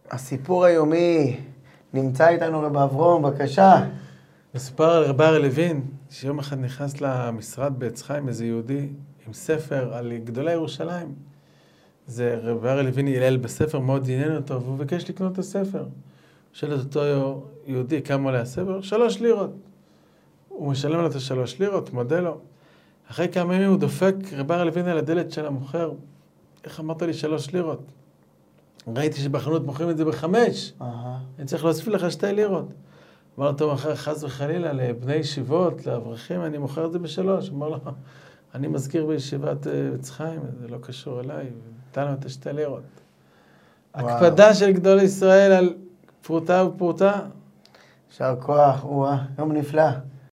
הסיפור היומי נמצא איתנו רב אברום, בבקשה. מסופר על רב אריה לוין, שיום אחד נכנס למשרד בעץ חיים, איזה יהודי, עם ספר על גדולי ירושלים. זה רב אריה לוין ילל בספר, מאוד עניין אותו, והוא ביקש לקנות את הספר. שואל את אותו יהודי, כמה עולה הספר? 3 לירות. הוא משלם לו את 3 לירות, מודה לו. אחרי כמה ימים הוא דופק רב אריה לוין על הדלת של המוכר. איך אמרת לי 3 לירות? ראיתי שבחנות מוכרים את זה ב5. אני צריך להוסיף לך 2 לירות. אמר לו, אחר חס וחלילה, לבני ישיבות, לאברכים, אני מוכר את זה ב3. אמר לו, אני מזכיר בישיבת עץ חיים, זה לא קשור אליי, ונתן לו את 2 לירות. הקפדה של גדול ישראל על פרוטה ופרוטה. יישר כוח, יום נפלא.